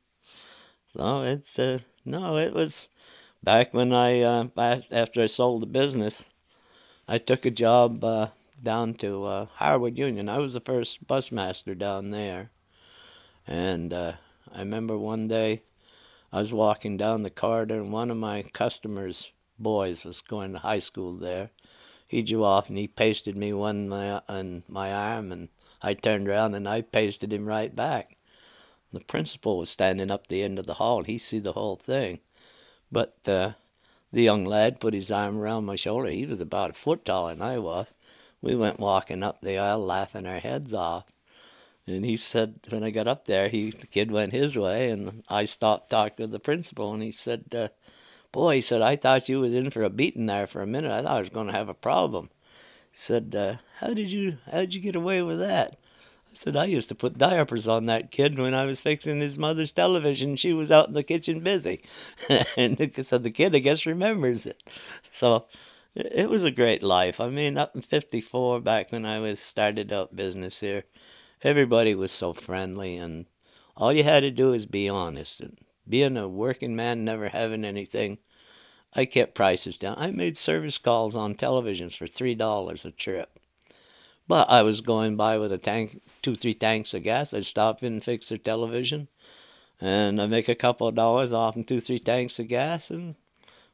So it was back when after I sold the business, I took a job down to Harwood Union. I was the first bus master down there. And I remember one day I was walking down the corridor and one of my customers' boys was going to high school there. He drew off and he pasted me on my arm, and I turned around and I pasted him right back. The principal was standing up the end of the hall. He see the whole thing. But the young lad put his arm around my shoulder. He was about a foot taller than I was. We went walking up the aisle laughing our heads off. And he said, when I got up there, the kid went his way, and I stopped talking to the principal, and he said, boy, he said, I thought you was in for a beating there for a minute. I thought I was going to have a problem. He said, how did you get away with that? I said, I used to put diapers on that kid when I was fixing his mother's television. She was out in the kitchen busy. And so the kid, I guess, remembers it. So it was a great life. I mean, up in 54, back when I started out business here, everybody was so friendly, and all you had to do is be honest. And being a working man, never having anything, I kept prices down. I made service calls on televisions for $3 a trip. But I was going by with 2-3 tanks of gas. I'd stop in and fix their television, and I'd make a couple of dollars off in 2-3 tanks of gas, and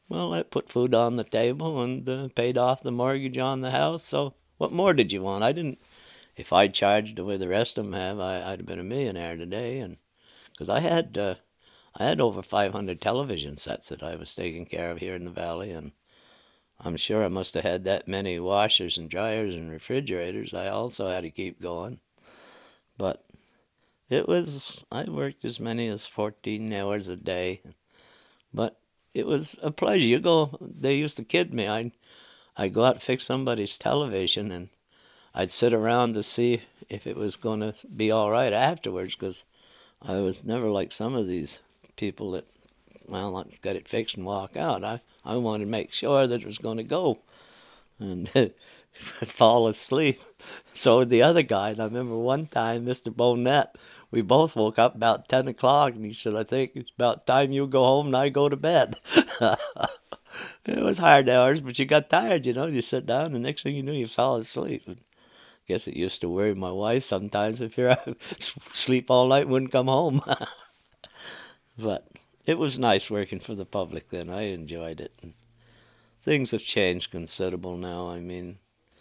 well, that put food on the table and paid off the mortgage on the house. So what more did you want? I didn't. If I'd charged the way the rest of them have, I'd have been a millionaire today. And because I had over 500 television sets that I was taking care of here in the valley, and I'm sure I must have had that many washers and dryers and refrigerators. I also had to keep going. But I worked as many as 14 hours a day. But it was a pleasure. They used to kid me. I'd go out and fix somebody's television, and I'd sit around to see if it was going to be all right afterwards, because I was never like some of these people that, well, let's get it fixed and walk out. I wanted to make sure that it was going to go, and fall asleep. So would the other guy. And I remember one time, Mr. Bonnet, we both woke up about 10 o'clock, and he said, I think it's about time you go home and I go to bed. It was hard hours, but you got tired, You sit down, and the next thing you knew, you fell asleep. And I guess it used to worry my wife sometimes if you're out, sleep all night, wouldn't come home. But it was nice working for the public then. I enjoyed it. And things have changed considerable now. I mean,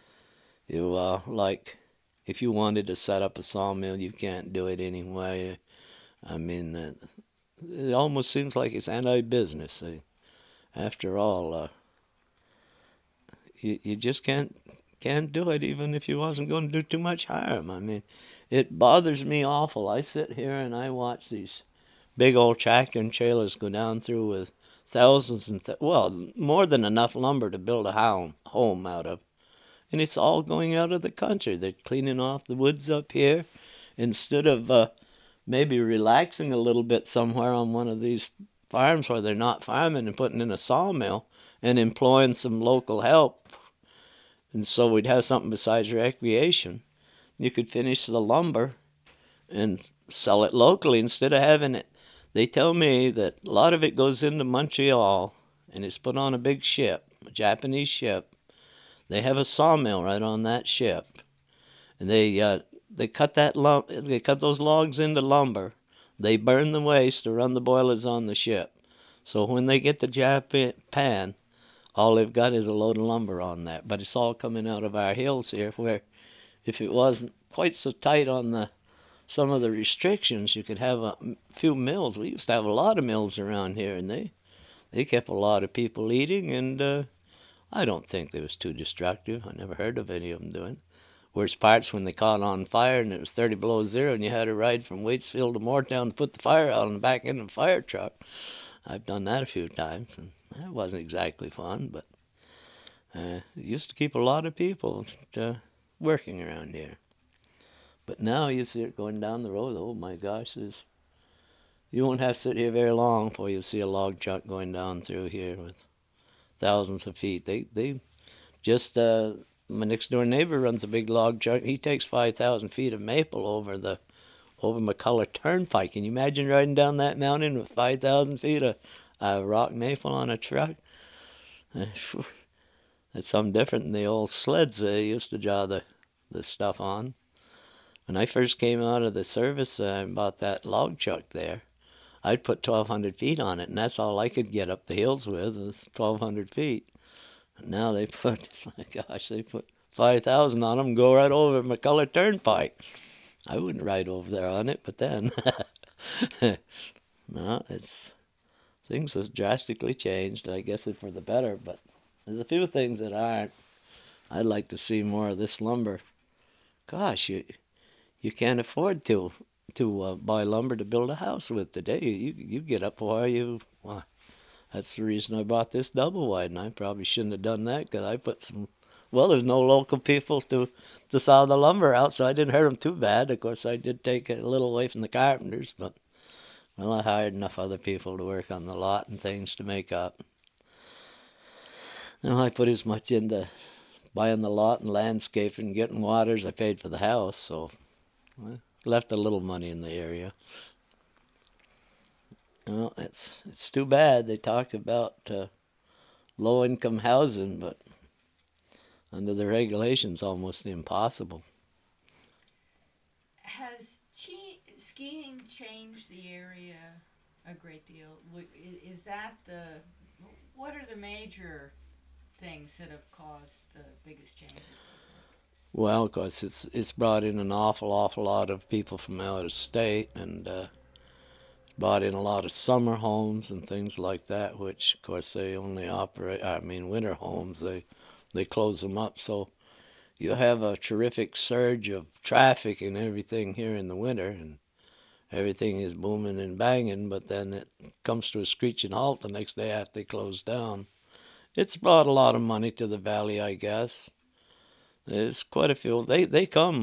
like, if you wanted to set up a sawmill, you can't do it anyway. I mean, it almost seems like it's anti-business. After all, you just can't do it, even if you wasn't going to do too much harm. I mean, it bothers me awful. I sit here and I watch these big old tractor and trailers go down through with thousands and more than enough lumber to build a home out of. And it's all going out of the country. They're cleaning off the woods up here instead of maybe relaxing a little bit somewhere on one of these farms where they're not farming and putting in a sawmill and employing some local help. And so we'd have something besides recreation. You could finish the lumber and sell it locally instead of having it. They tell me that a lot of it goes into Montreal and it's put on a big ship, a Japanese ship. They have a sawmill right on that ship, and they cut they cut those logs into lumber. They burn the waste to run the boilers on the ship. So when they get to Japan, all they've got is a load of lumber on that. But it's all coming out of our hills here, where if it wasn't quite so tight on some of the restrictions, you could have a few mills. We used to have a lot of mills around here, and they kept a lot of people eating, and I don't think they was too destructive. I never heard of any of them doing. Worst parts when they caught on fire and it was 30 below zero and you had to ride from Waitsfield to Moortown to put the fire out on the back end of a fire truck. I've done that a few times, and that wasn't exactly fun, but it used to keep a lot of people working around here. But now you see it going down the road, oh my gosh, you won't have to sit here very long before you see a log truck going down through here with thousands of feet. They just my next door neighbor runs a big log truck. He takes 5,000 feet of maple over McCullough Turnpike. Can you imagine riding down that mountain with 5,000 feet of rock maple on a truck? That's something different than the old sleds they used to draw the stuff on. When I first came out of the service, I bought that log truck there. I'd put 1,200 feet on it, and that's all I could get up the hills with, was 1,200 feet. And now they put 5,000 on them and go right over McCullough Turnpike. I wouldn't ride over there on it, but then, no, things have drastically changed. I guess it's for the better, but there's a few things that aren't. I'd like to see more of this lumber. Gosh, you can't afford to buy lumber to build a house with today. You get up where that's the reason I bought this double wide, and I probably shouldn't have done that because I put there's no local people to saw the lumber out, so I didn't hurt them too bad. Of course, I did take it a little away from the carpenters, but I hired enough other people to work on the lot and things to make up. I put as much into buying the lot and landscaping and getting water as I paid for the house, so I left a little money in the area. Well, it's too bad. They talk about low-income housing, but under the regulations, almost impossible. Has skiing changed the area a great deal? Is that What are the major things that have caused the biggest changes? Well, of course, it's brought in an awful lot of people from out of state, and brought in a lot of summer homes and things like that, which, of course, they only operate, I mean, winter homes, they close them up. So you have a terrific surge of traffic and everything here in the winter, and everything is booming and banging, but then it comes to a screeching halt the next day after they close down. It's brought a lot of money to the valley, I guess. There's quite a few. They come.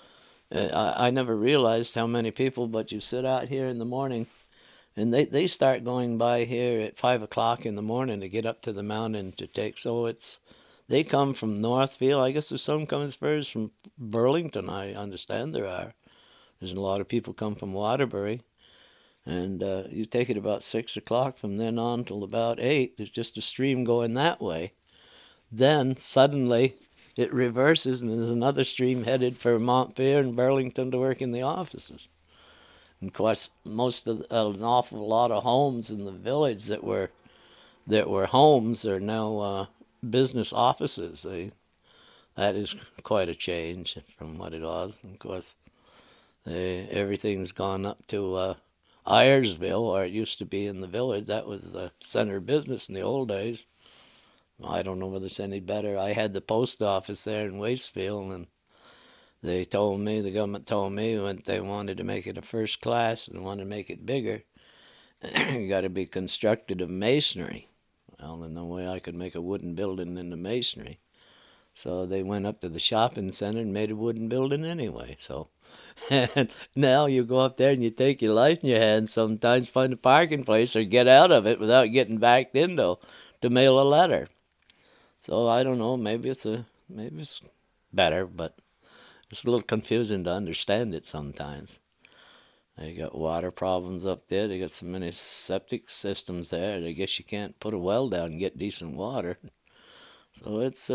I never realized how many people, but you sit out here in the morning, and they start going by here at 5 o'clock in the morning to get up to the mountain to take. So they come from Northfield. I guess there's some coming as far as from Burlington. I understand there are. There's a lot of people come from Waterbury, and you take it about 6 o'clock. From then on till about 8, there's just a stream going that way. Then suddenly it reverses, and there's another stream headed for Montpelier and Burlington to work in the offices. And of course, an awful lot of homes in the village that were homes are now business offices. That is quite a change from what it was. And of course, everything's gone up to Ayersville, or it used to be in the village. That was the center of business in the old days. I don't know whether it's any better. I had the post office there in Waitsfield, and the government told me when they wanted to make it a first class and wanted to make it bigger, it got to be constructed of masonry. Well, there's no way I could make a wooden building into masonry. So they went up to the shopping center and made a wooden building anyway. So and now you go up there and you take your life in your hands sometimes, find a parking place or get out of it without getting backed into to mail a letter. So I don't know, maybe it's better, but it's a little confusing to understand it sometimes. They got water problems up there. They got so many septic systems there. I guess you can't put a well down and get decent water. So it's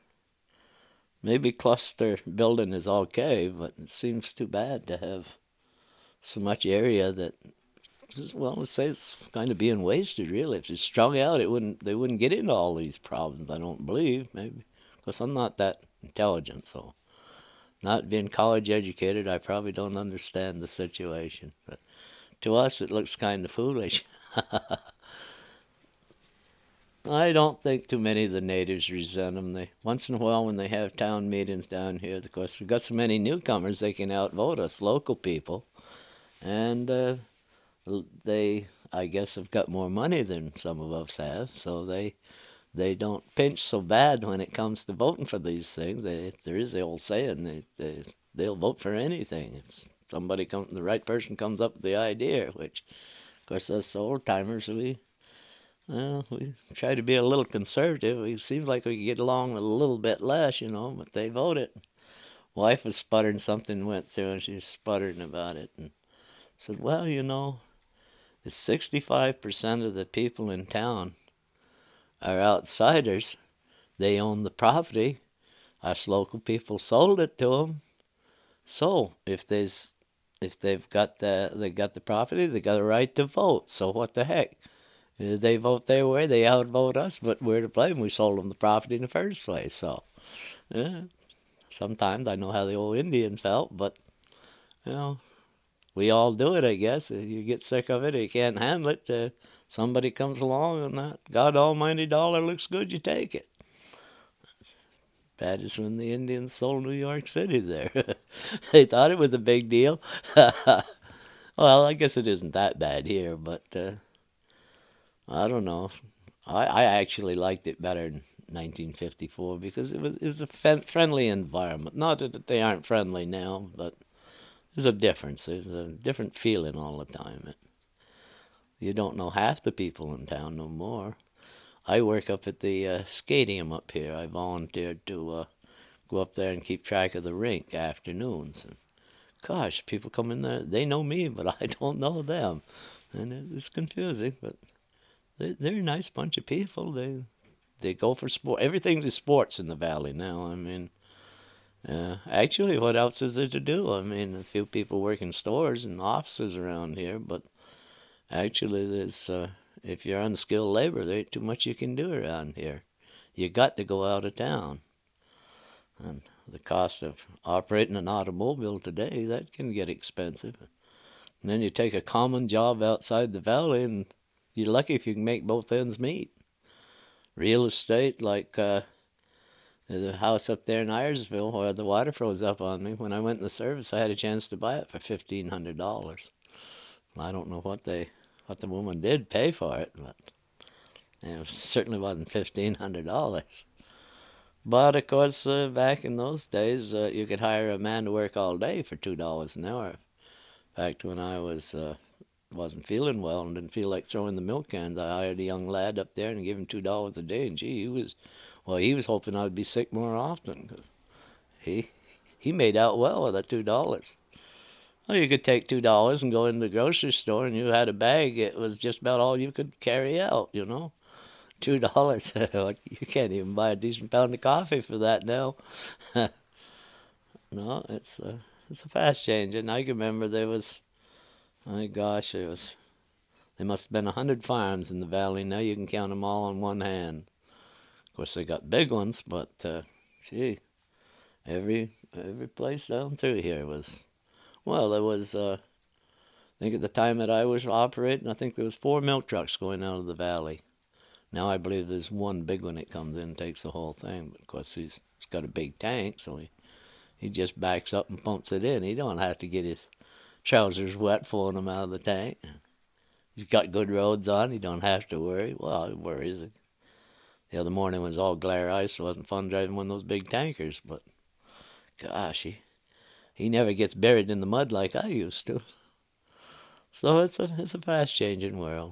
maybe cluster building is okay, but it seems too bad to have so much area that, well, let's say it's kind of being wasted, really. If it's strung out, they wouldn't get into all these problems, I don't believe, maybe. Because I'm not that intelligent, so not being college educated, I probably don't understand the situation. But to us, it looks kind of foolish. I don't think too many of the natives resent them. Once in a while, when they have town meetings down here, of course, we've got so many newcomers, they can outvote us, local people. And they, I guess, have got more money than some of us have, so they don't pinch so bad when it comes to voting for these things. There is the old saying, they'll vote for anything if the right person comes up with the idea, which, of course, us old-timers, we try to be a little conservative. It seems like we get along with a little bit less, but they vote it. Wife was sputtering something went through, and she was sputtering about it, and said, well, the 65% of the people in town are outsiders. They own the property. Us local people sold it to them. So if they've got the property, they got a right to vote. So what the heck? They vote their way, they outvote us, but we're to blame. We sold them the property in the first place. So sometimes I know how the old Indian felt, but we all do it, I guess. You get sick of it, you can't handle it. Somebody comes along and that God almighty dollar looks good, you take it. Bad as when the Indians sold New York City there. They thought it was a big deal. Well, I guess it isn't that bad here, but I don't know. I actually liked it better in 1954 because it was a friendly environment. Not that they aren't friendly now, but there's a difference. There's a different feeling all the time. You don't know half the people in town no more. I work up at the stadium up here. I volunteered to go up there and keep track of the rink afternoons. And gosh, people come in there, they know me, but I don't know them. And it's confusing, but they're a nice bunch of people. They go for sport. Everything's is sports in the valley now. I mean, actually, what else is there to do? I mean, a few people work in stores and offices around here, but actually there's if you're unskilled labor, there ain't too much you can do around here. You got to go out of town. And the cost of operating an automobile today, that can get expensive. And then you take a common job outside the valley, and you're lucky if you can make both ends meet. Real estate, like the house up there in Iresville where the water froze up on me, when I went in the service, I had a chance to buy it for $1,500. I don't know what the woman did pay for it, but it certainly wasn't $1,500. But of course, back in those days, you could hire a man to work all day for $2 an hour. In fact, when I wasn't feeling well and didn't feel like throwing the milk cans, I hired a young lad up there and gave him $2 a day. And gee, he was hoping I'd be sick more often, 'cause he made out well with that $2. Well, you could take $2 and go in the grocery store, and you had a bag. It was just about all you could carry out, you know. $2, you can't even buy a decent pound of coffee for that now. No, it's a fast change. And I can remember there must have been 100 farms in the valley. Now you can count them all on one hand. Of course, they got big ones, but gee, every place down through here was. Well, there was. I think at the time that I was operating, I think there was 4 milk trucks going out of the valley. Now I believe there's one big one that comes in and takes the whole thing. But of course he's got a big tank, so he just backs up and pumps it in. He don't have to get his trousers wet pulling them out of the tank. He's got good roads on. He don't have to worry. Well, he worries. The other morning was all glare ice. So it wasn't fun driving one of those big tankers. But gosh, he never gets buried in the mud like I used to. So it's a fast changing world.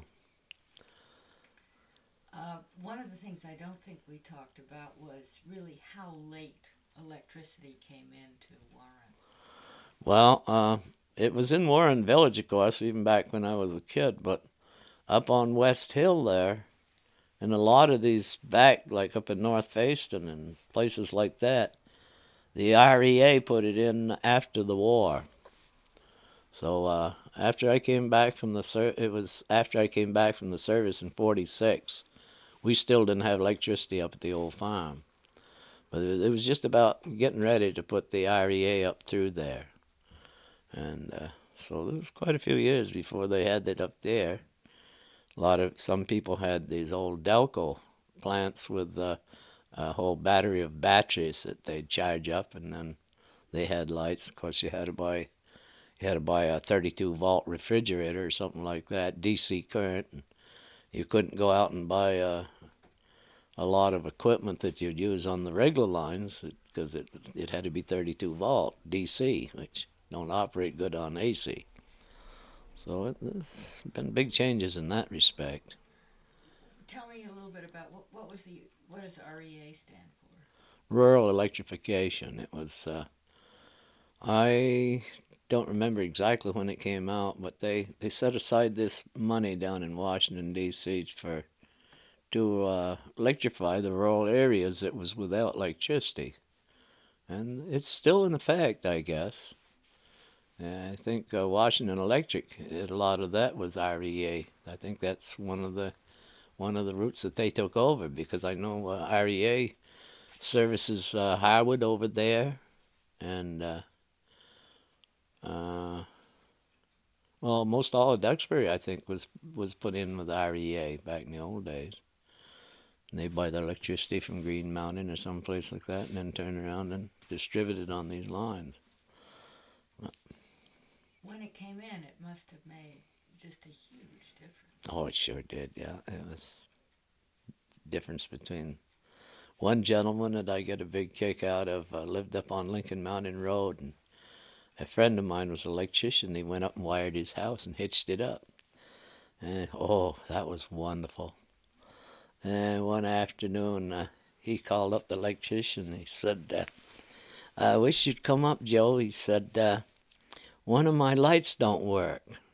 One of the things I don't think we talked about was really how late electricity came into Warren. Well, it was in Warren Village, of course, even back when I was a kid, but up on West Hill there, and a lot of these back, like up in North Facein and places like that, the REA put it in after the war. So after I came back from the service in '46. We still didn't have electricity up at the old farm. But it was just about getting ready to put the REA up through there. And so there was quite a few years before they had that up there. Some people had these old Delco plants with a whole battery of batteries that they'd charge up, and then they had lights. Of course, you had to buy a 32-volt refrigerator or something like that, DC current. And you couldn't go out and buy a lot of equipment that you'd use on the regular lines because it had to be 32-volt DC, which don't operate good on AC. So there's been big changes in that respect. Tell me a little bit about what does REA stand for? Rural electrification. It was. I don't remember exactly when it came out, but they set aside this money down in Washington, D.C. to electrify the rural areas that was without electricity. And it's still in effect, I guess. I think Washington Electric, a lot of that was REA. I think that's one of the routes that they took over, because I know REA services Harwood over there, and most all of Duxbury, I think, was put in with REA back in the old days. And they buy the electricity from Green Mountain or someplace like that, and then turn around and distribute it on these lines. When it came in, it must have made just a huge difference. Oh, it sure did, yeah. It was difference between one gentleman that I get a big kick out of lived up on Lincoln Mountain Road, and a friend of mine was an electrician. He went up and wired his house and hitched it up. And, that was wonderful. And one afternoon, he called up the electrician. He said, I wish you'd come up, Joe. He said, one of my lights don't work.